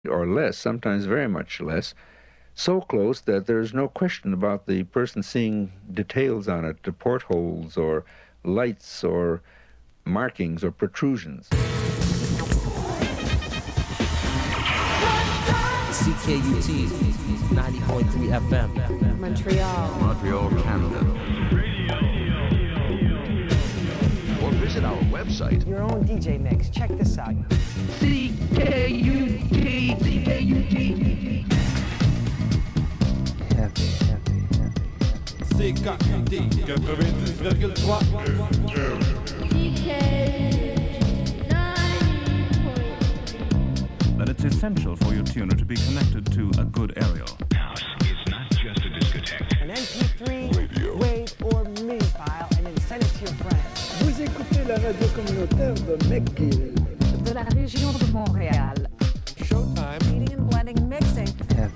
or less, sometimes very much less, so close that there's no question about the person seeing details on it, the portholes or lights or markings or protrusions. CKUT 90.3 FM. Montreal, Canada. Or visit our website. Your own DJ mix. Check this out. CKUT. CKUT 90.3. That it's essential for your tuner to be connected to a good aerial. House is not just a discotheque. An MP3, Radio. WAV, or MIDI file, and then send it to your friends. Vous écoutez la radio communautaire de McGill. De la région de Montréal. Showtime. Heating and blending, mixing. Get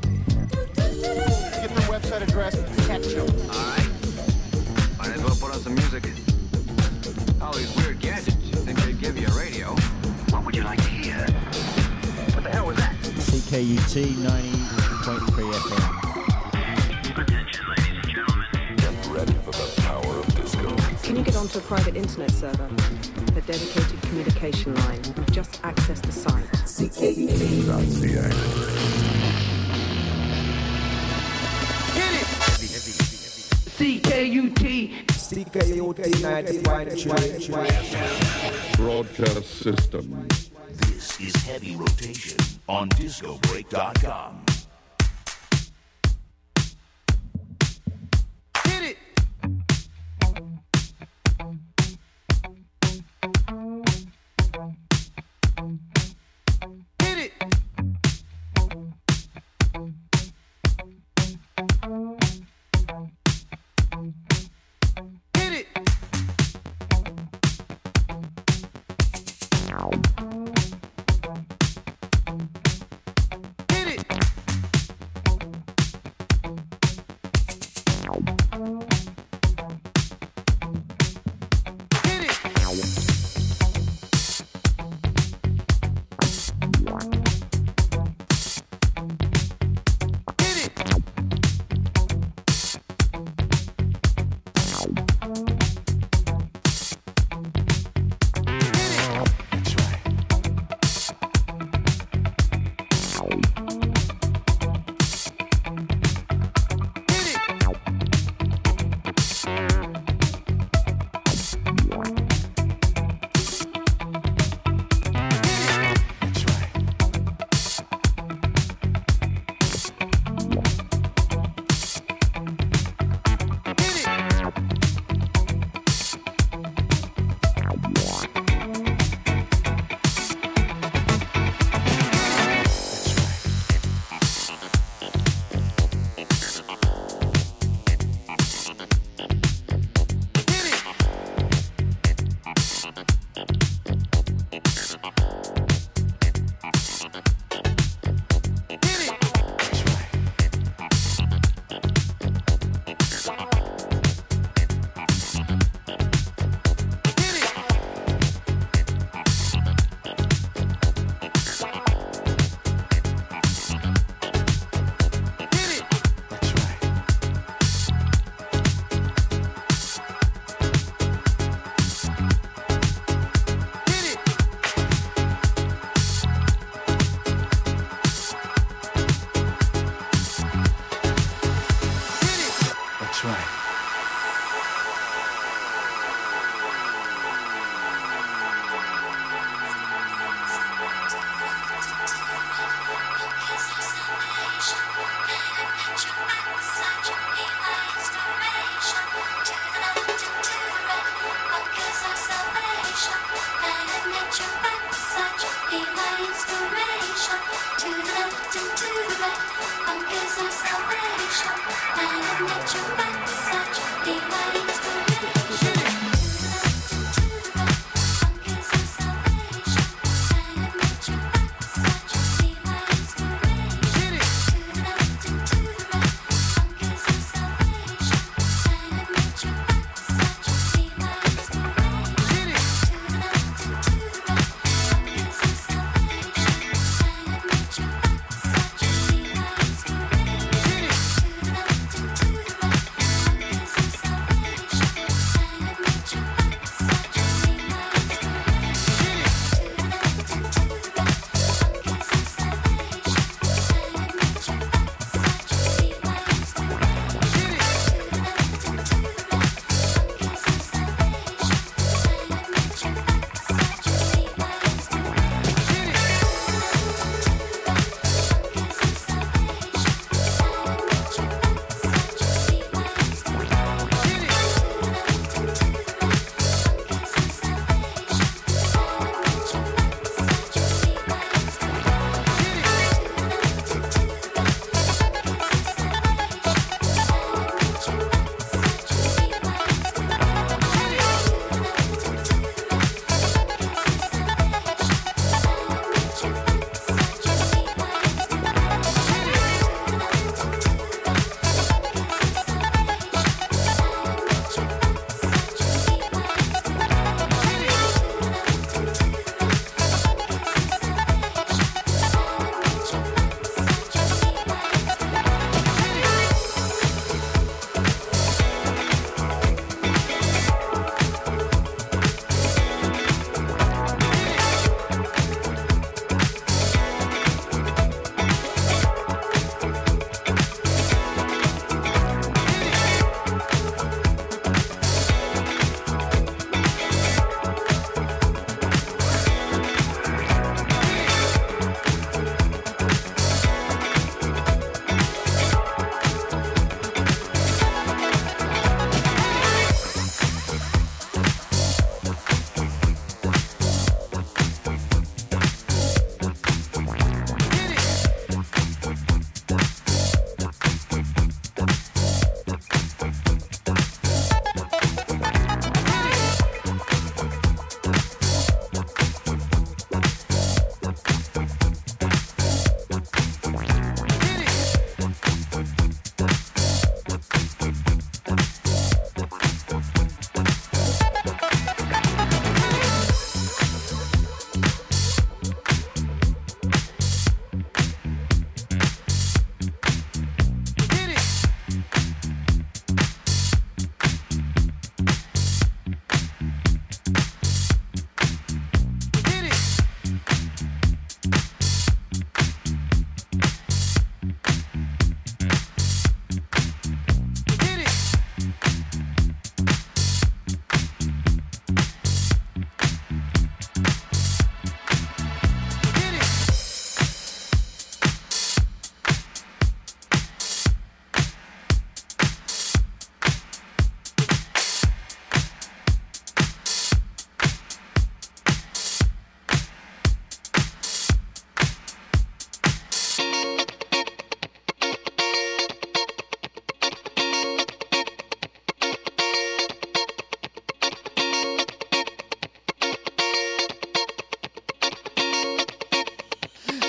the website address. Catch you. All right. Might as well put on some music. All these weird gadgets. You think they'd give you a radio? What would you like to hear? What the hell was that? CKUT 90.3 FM. Attention, ladies and gentlemen. Get ready for the power of disco. Can you get onto a private internet server? A dedicated communication line. Just access the site. CKUT.ca. CKUT. CKUT 90.3. Broadcast system. This is Heavy Rotation on DiscoBreak.com.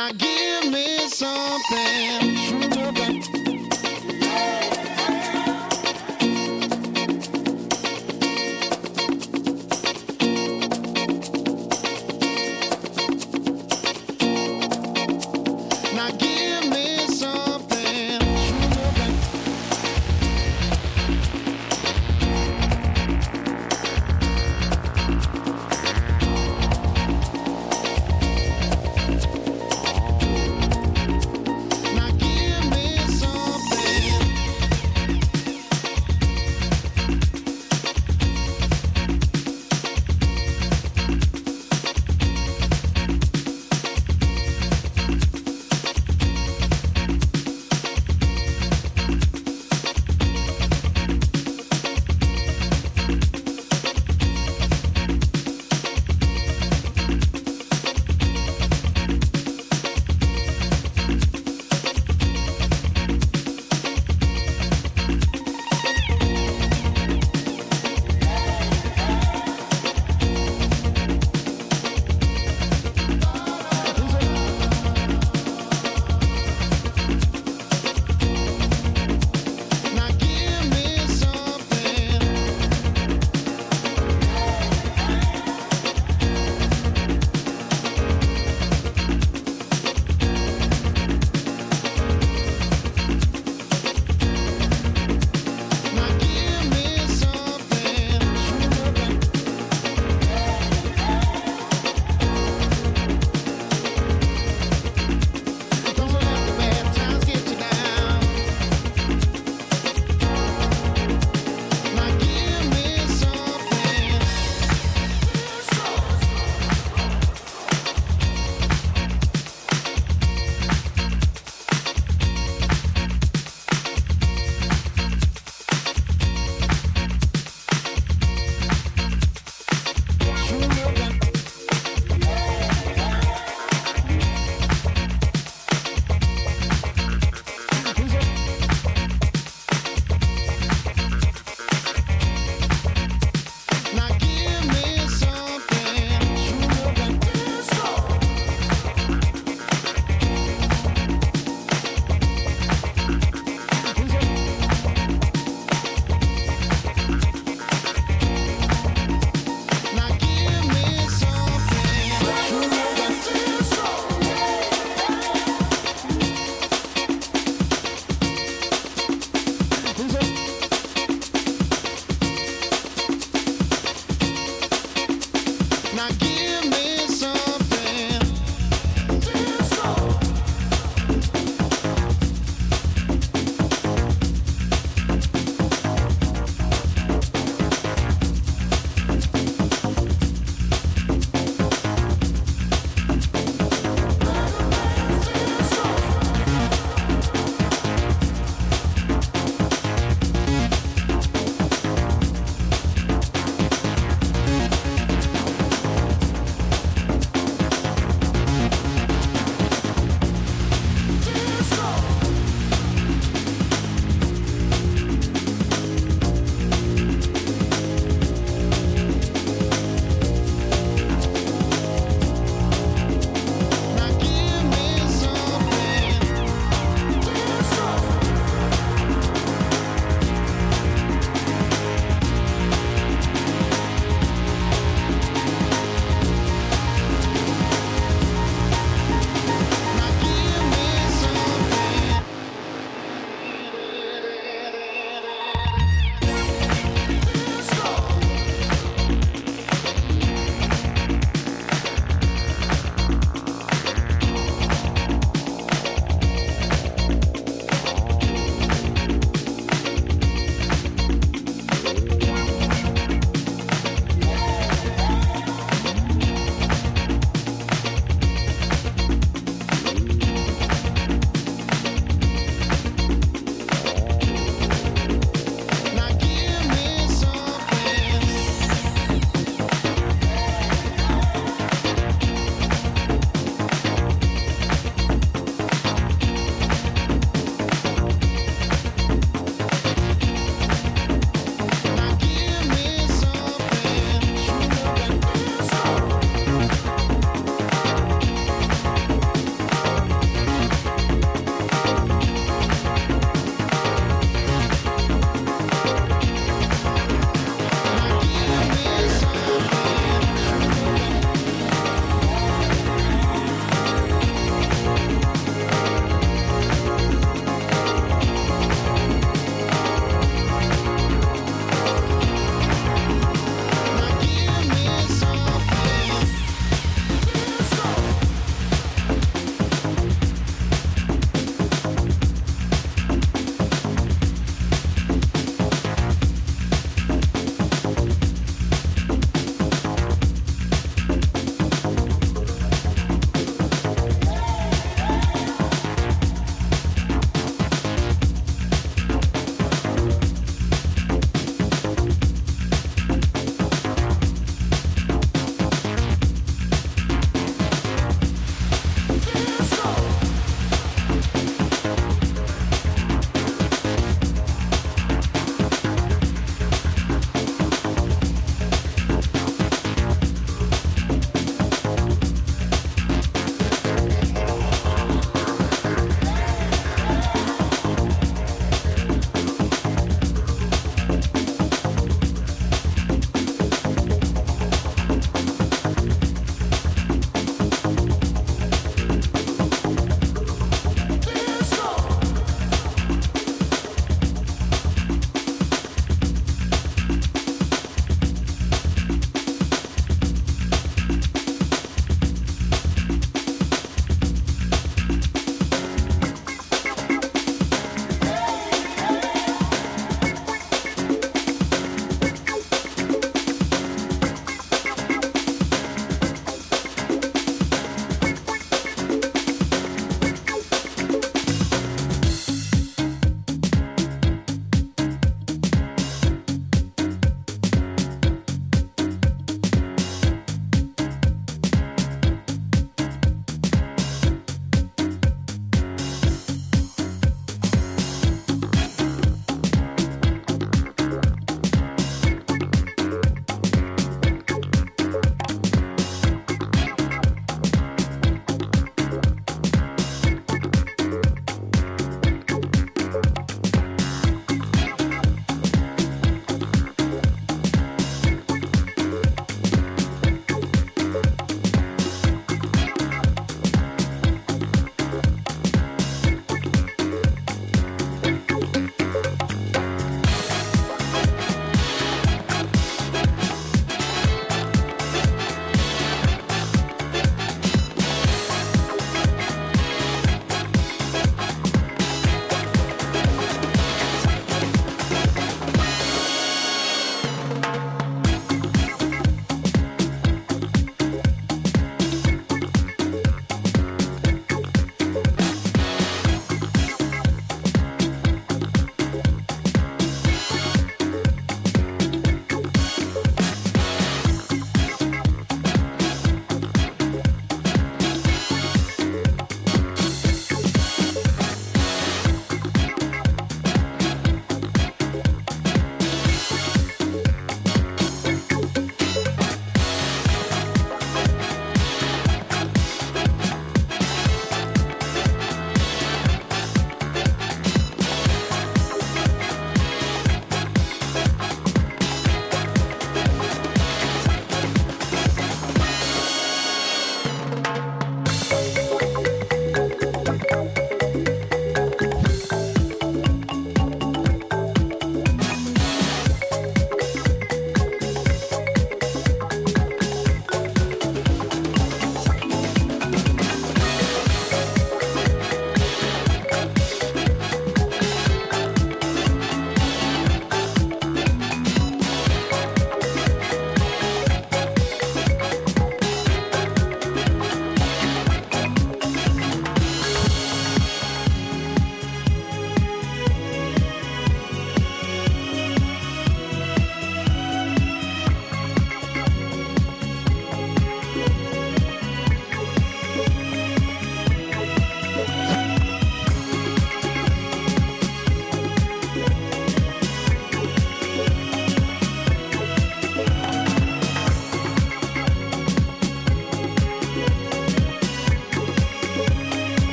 Now give me something. Now give me something. Now give me some.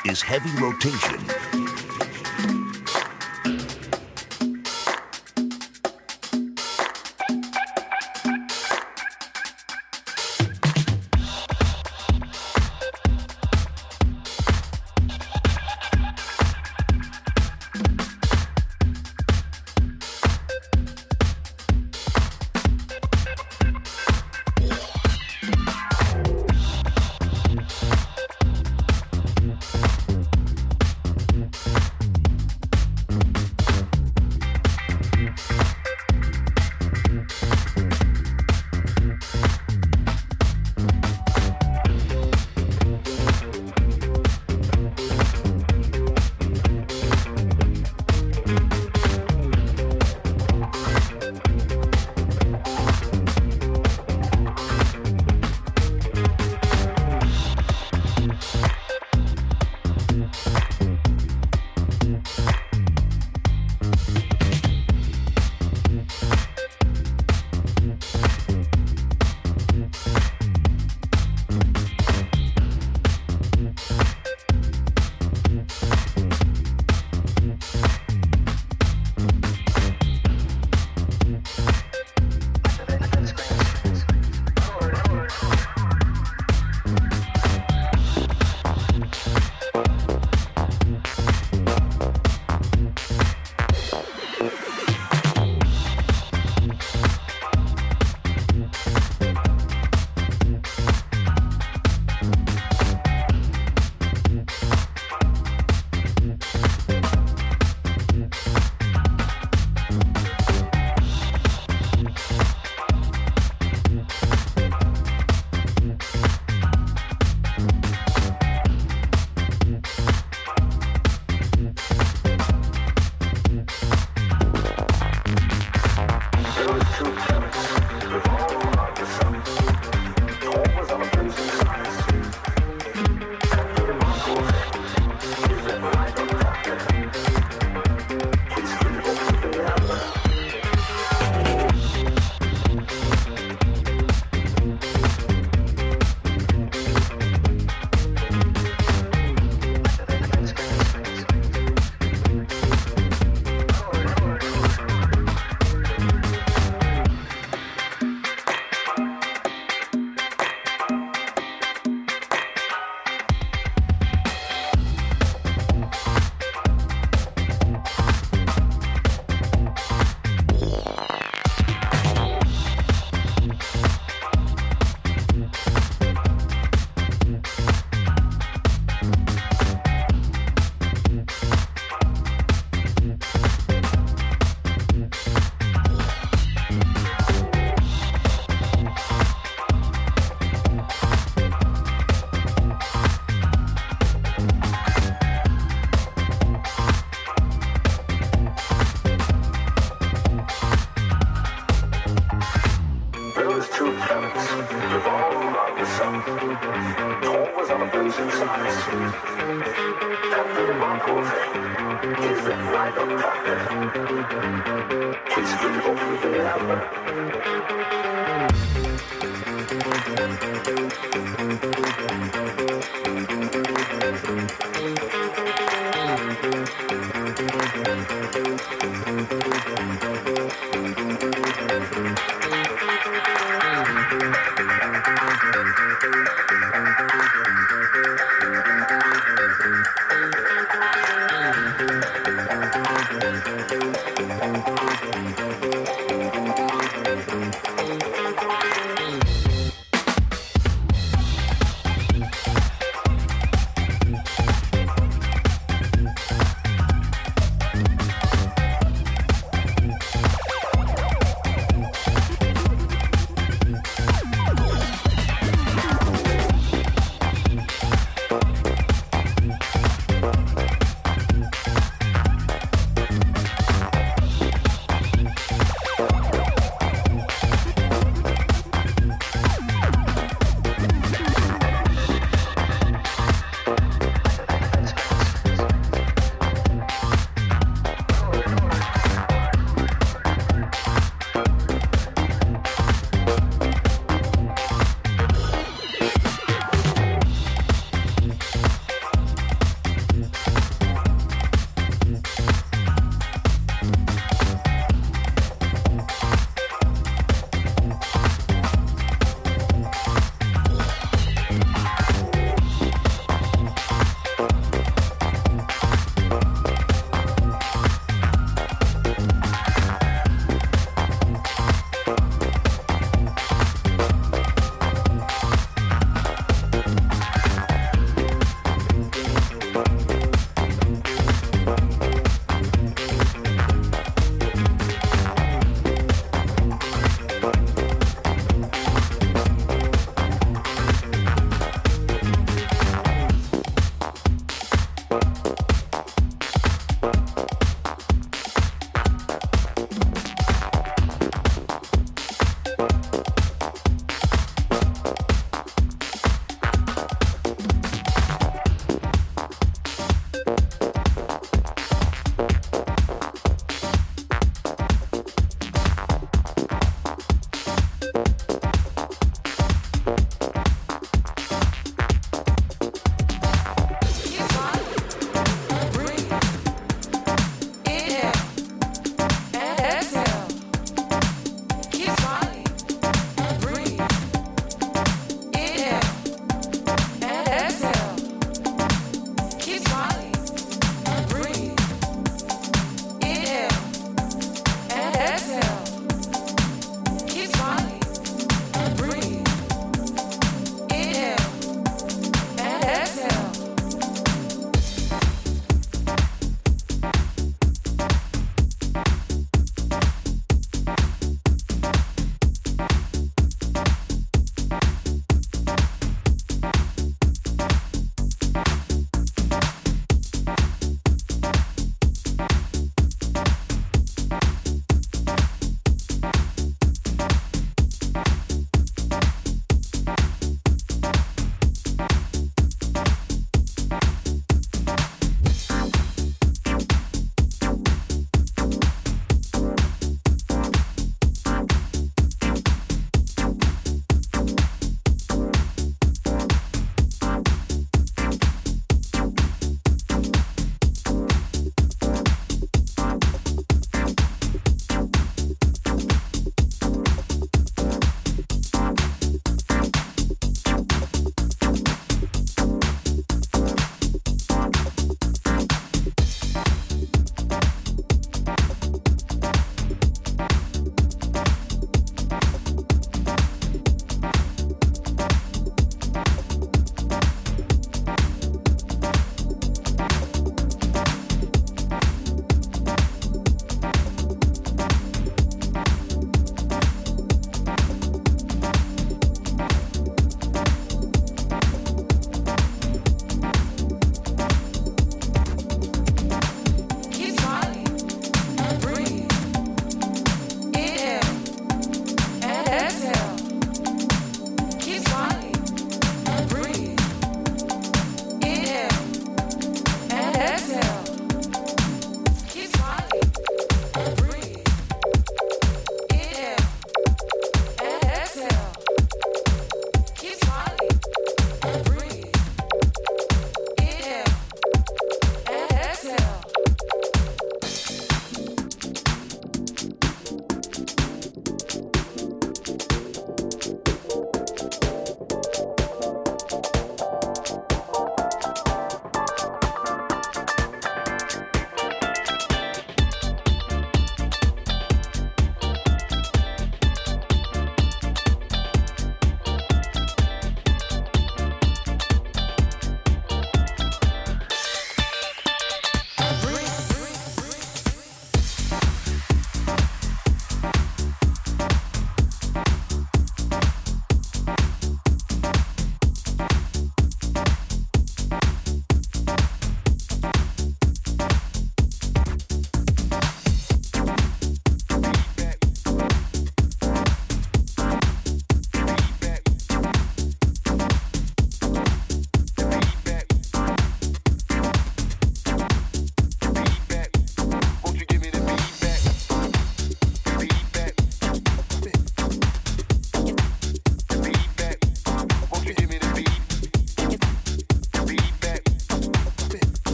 is Heavy Rotation.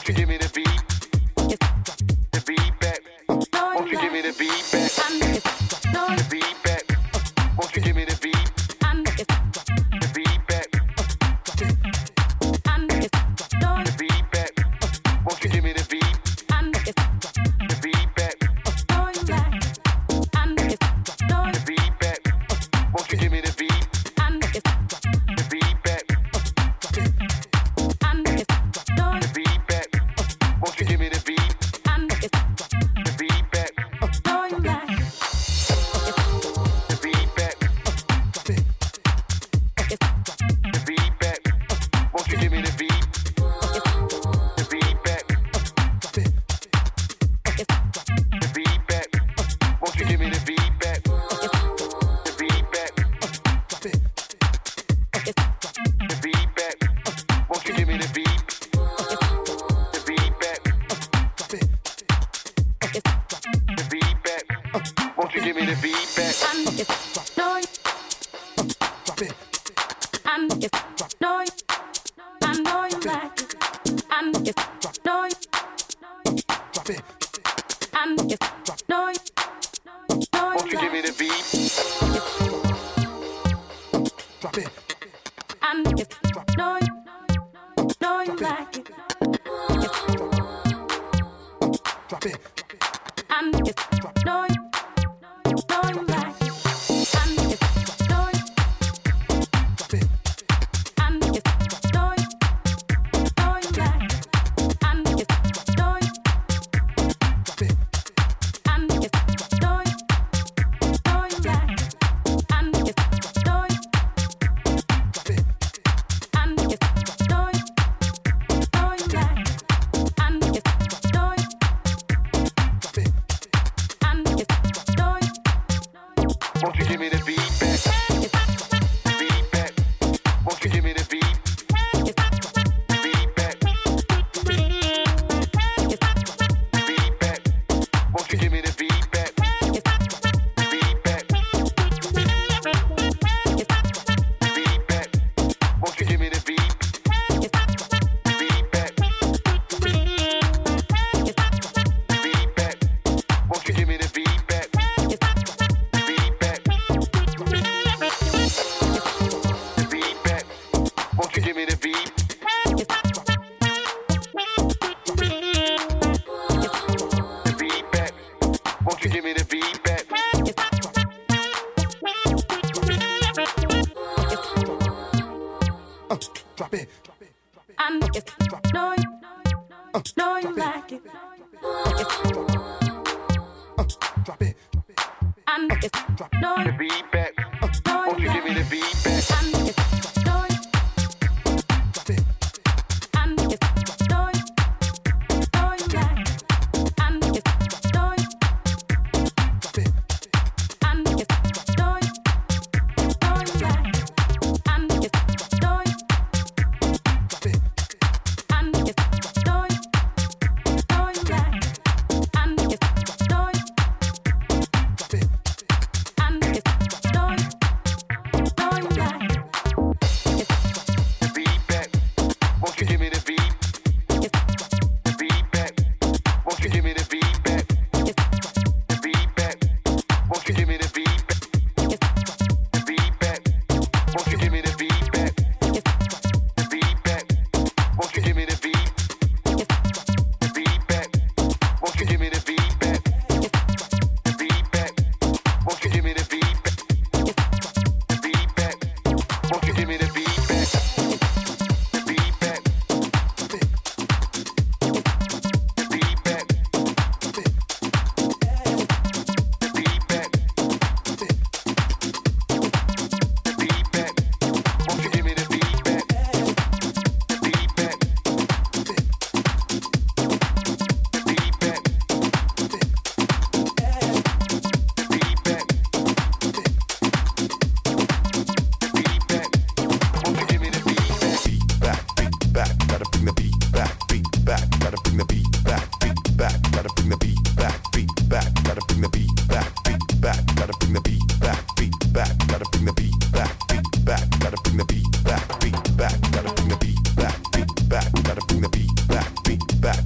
Won't you give me the beat? The beat back. Won't you give me the beat back? The beat back. Won't you give me the beat? The beat back. The beat back. Won't you give me the beat? The beat back. The beat back. Won't you give me the beat? The beat back. The beat back. Won't you give me the beat? The beat back. The beat back. The beat back. Won't you give me the beat? The beat back. The beat back. Won't you give me the beat back? The beat back. The beat back. Won't you give me the beat? The beat back. The beat back. Won't you give me the beat back? Won't you give me the beat? Drop it. Drop it. Won't you give me the beat back? Beat back. Won't you give me the beat? Beat back. Beat back. Won't you give me the beat back? Beat back. Beat back. Won't you give me the beat? Beat back. Beat back. Won't you give me the beat back? Beat back. The beat back. Won't you give me the beat? The beat back. Won't you give me the beat back? Drop it. Know you like it. Drop it. The beat back. Won't you give me the beat back? Drop it. back, gotta bring the beat back, beat back, gotta bring the beat back, beat back,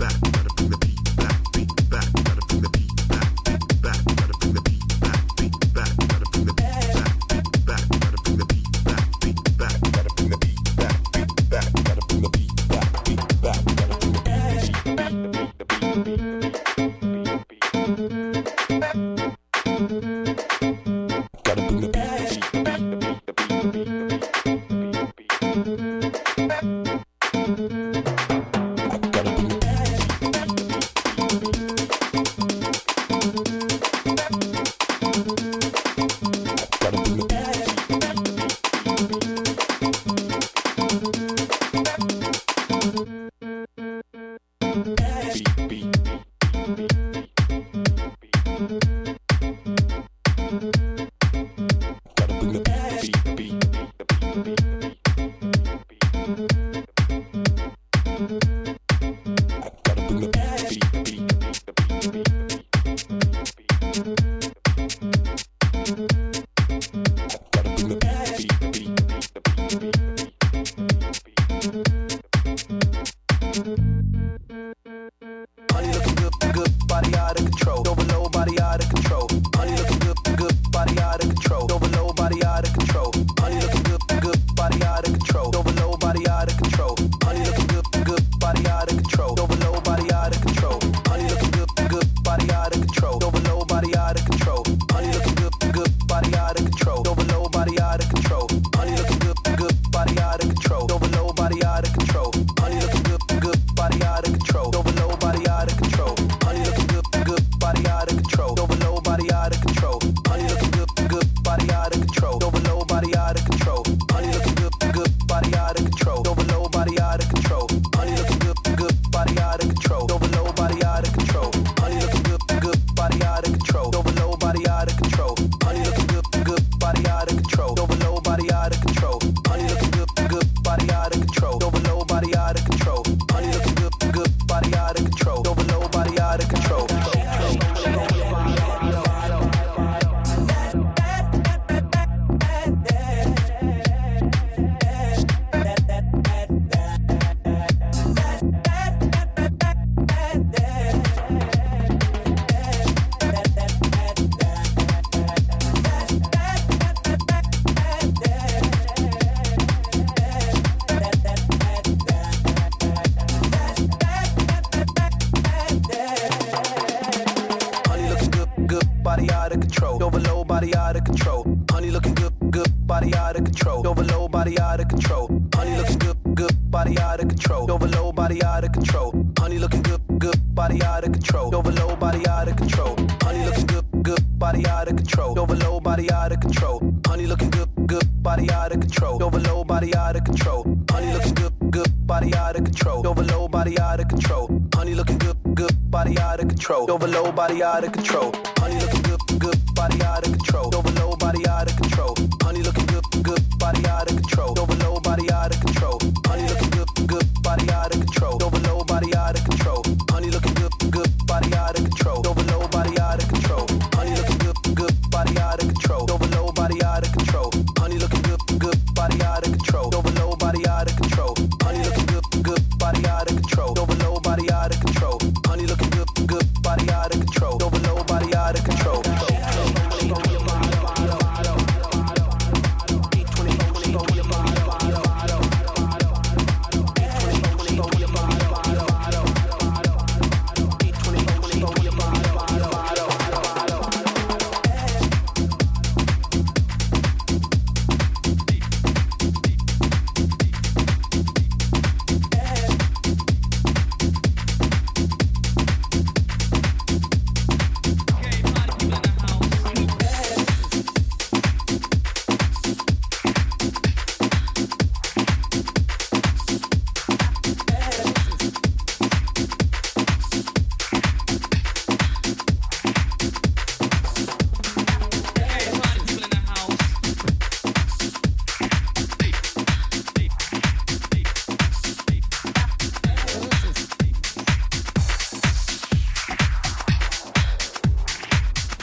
Body out of control. Honey looking good, good. Body out of control. Over low, body out of control. Honey looking good, good. Body out of control. Over low, body out of control. Honey looking good, good. Body out of control. Over low, body out of control. Honey looking good, good. Body out of control. Over low, body out of control. Honey looking good, good. Body out of control. Over low, body out of control. Honey looking good, good. Body out of control. Over low, body out of control. Honey looking good, good. Body out of control. Over low, body out of control. Honey looking good, good. Body out of control. Over low, body out of control.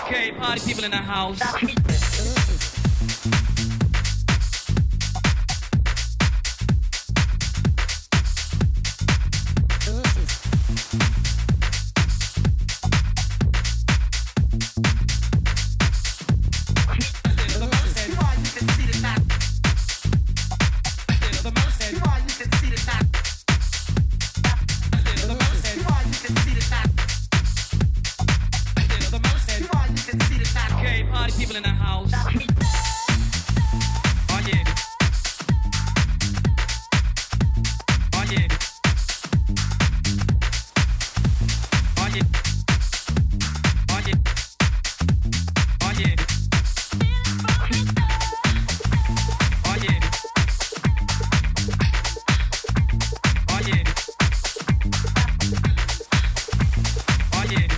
Okay, party people in the house. People in the house. Oh yeah. Oh yeah. Oh yeah. Oh yeah. Oh yeah. Oh yeah. Oh yeah. Oh yeah.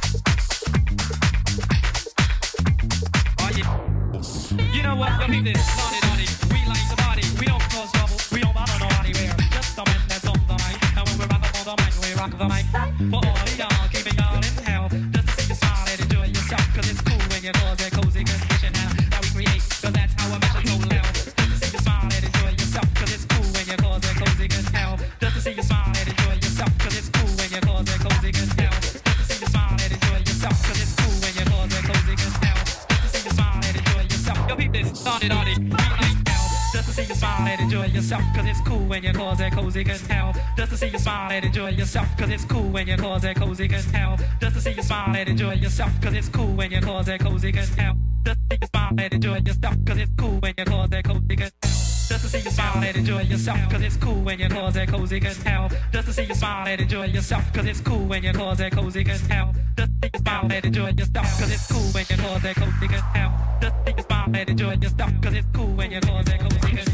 You know what? Yo, keep this naughty, naughty. We like the body. We don't cause trouble. We don't bother nobody. We're just the men that's on the mic. And when we rock up on the mic, we rock the mic. For all of y'all, keeping y'all in hell. Just to see you smile and enjoy yourself. Cause it's cool when you cause that cozy condition that we create. Cause that's how our mission so loud. Just to see you smile and enjoy yourself. Cause it's cool when you cause that cozy hell. Just to see you smile and enjoy yourself. Cause it's cool when you cause that cozy hell. Just to see you smile and enjoy yourself. Cause it's cool when you cause that cozy hell. Just to see you smile and enjoy yourself. Yo, peep this, naughty, naughty. Just to see you smile and enjoy yourself. Cause it's cool when you cause that cozy hell. Just to see you smile and enjoy yourself. Cause it's cool when you cause that cozy hell. Just to see you smile and enjoy yourself. Cause it's cool when you cause that cozy hell. Just to see you smile and enjoy yourself. Cause it's cool when you cause that cozy hell. Just to see you smile and enjoy yourself. Cause it's cool when you cause that cozy hell. Just to see you smile and enjoy yourself. Cause it's cool when you cause that cozy hell. Just to see you smile and enjoy yourself. Cause it's cool when you cause that cozy hell. Just to see you smile and enjoy yourself. Cause it's cool when you cause that cozy hell.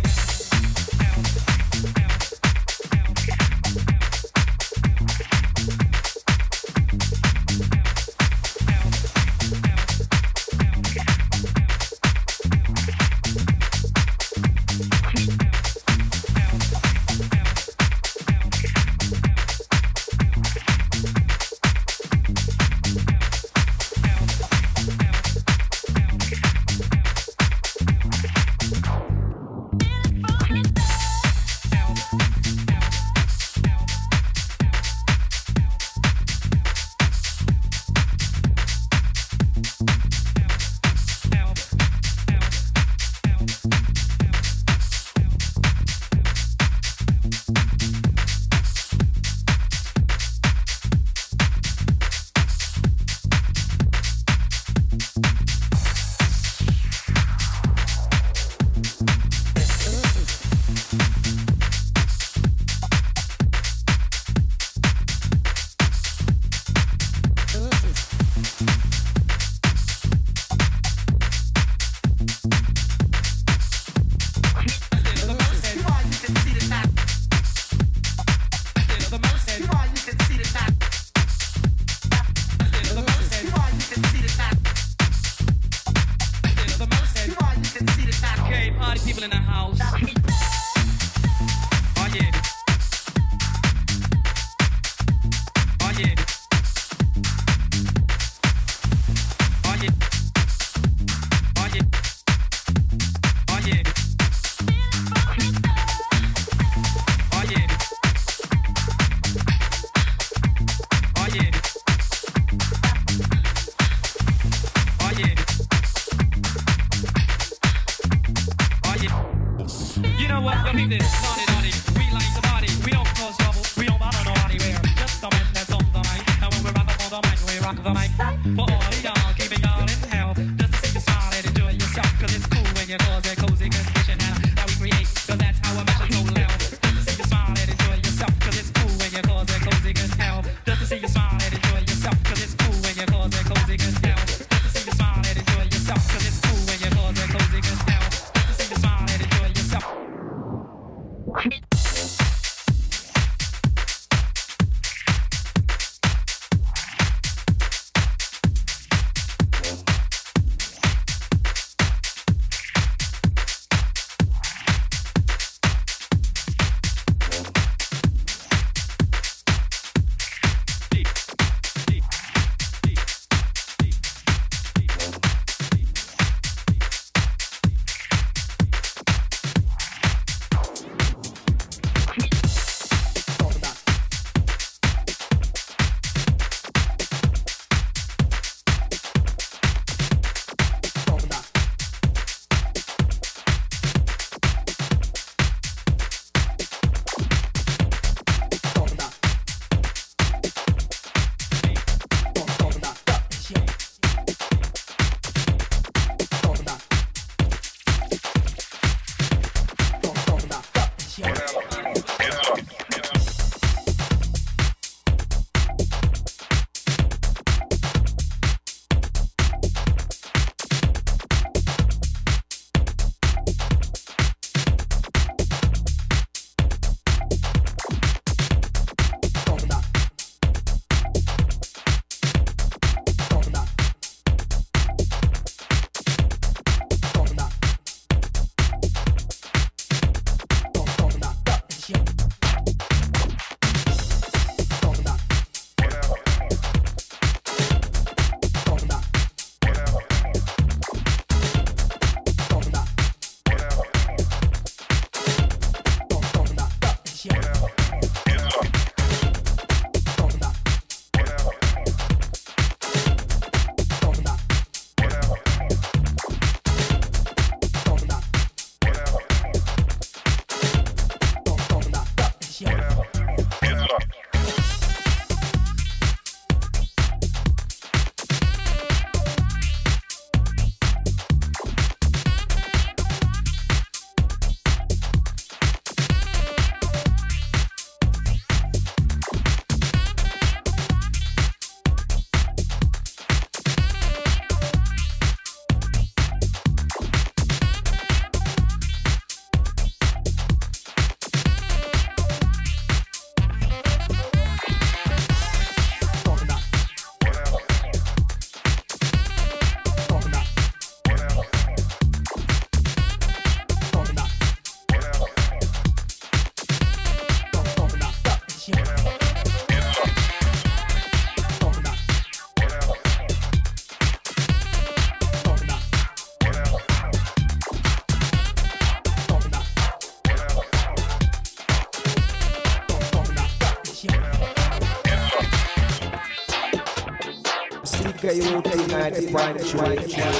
CKUT 90.3.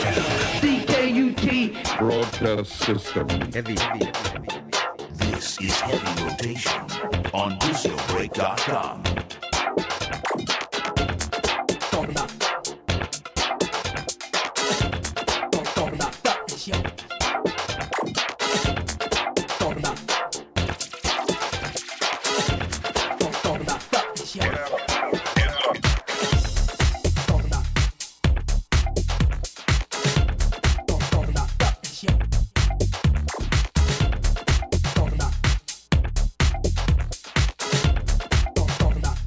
CKUT broadcast system. Heavy. This is Heavy Rotation on DiscoBreak.com. Talk about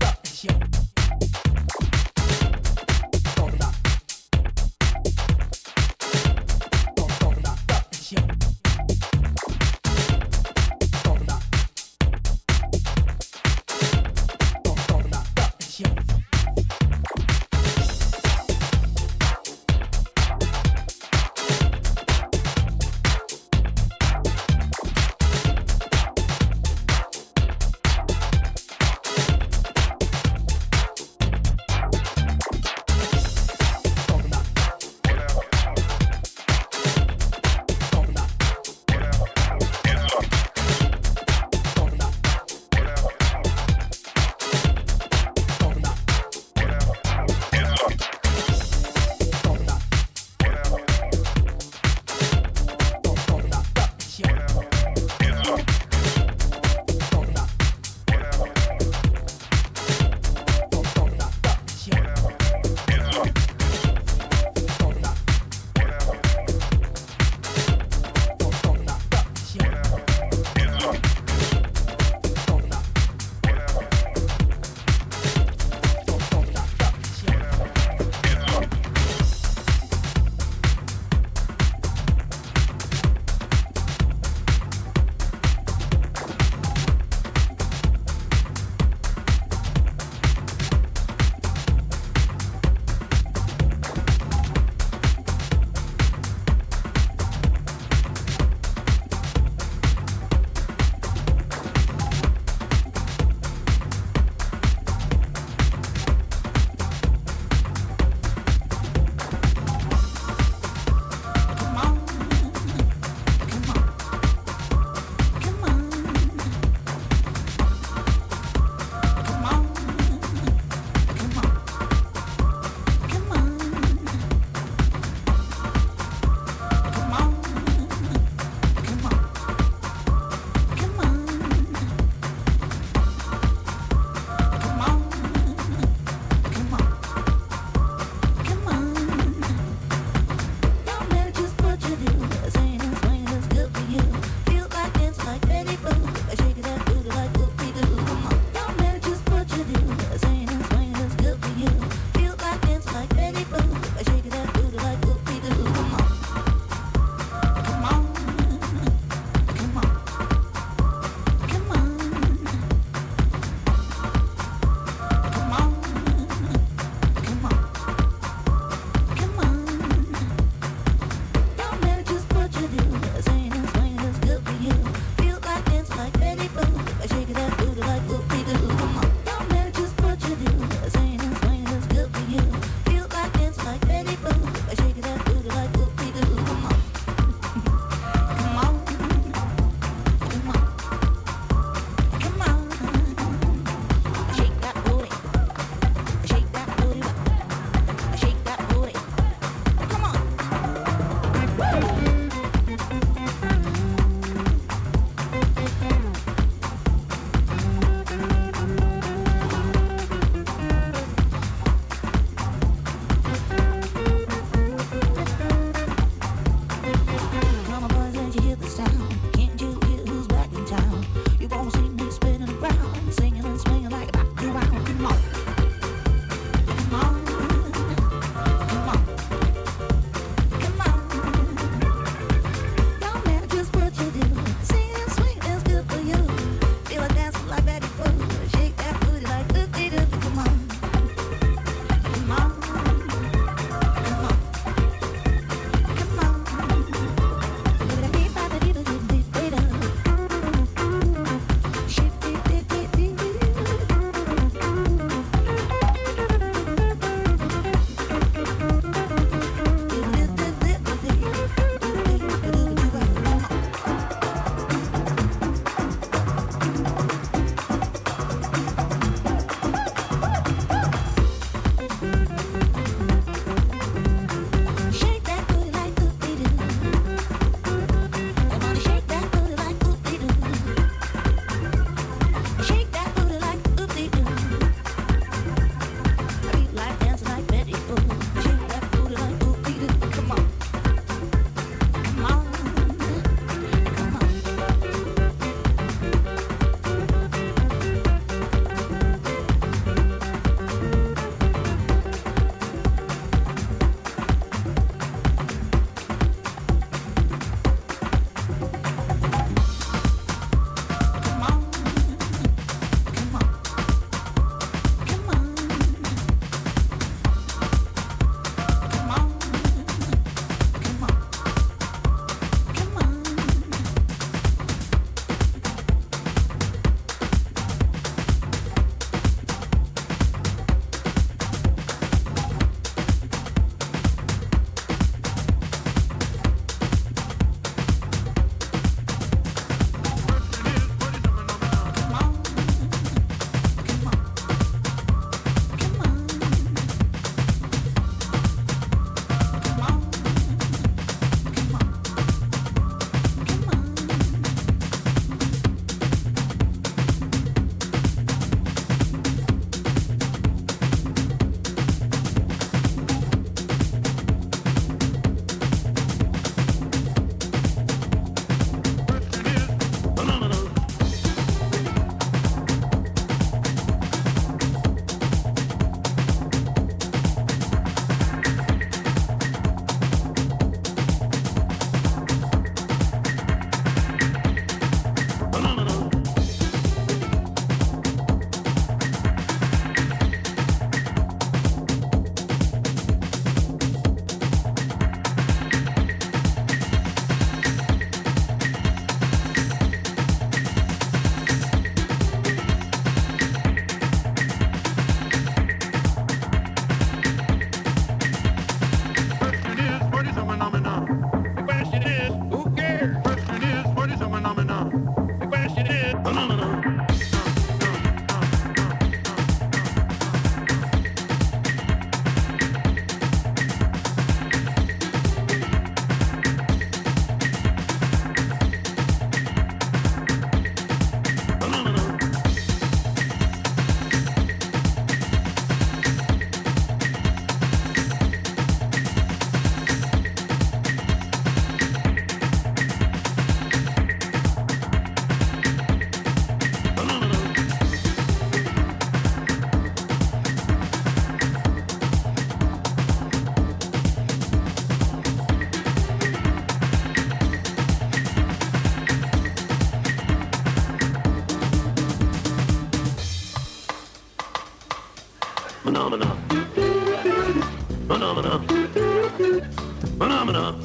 Phenomena. Phenomena. Phenomena.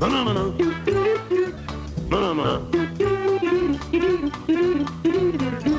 Phenomena. Phenomena.